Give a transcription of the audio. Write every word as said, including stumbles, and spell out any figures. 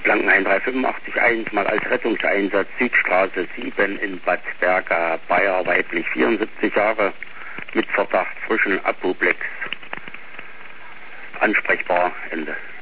Blankenhain drei fünf fünf eins, mal als Rettungseinsatz Südstraße sieben in Bad Berga, Bayer, weiblich vierundsiebzig Jahre, mit Verdacht frischen Apoplex. Ansprechbar, Ende.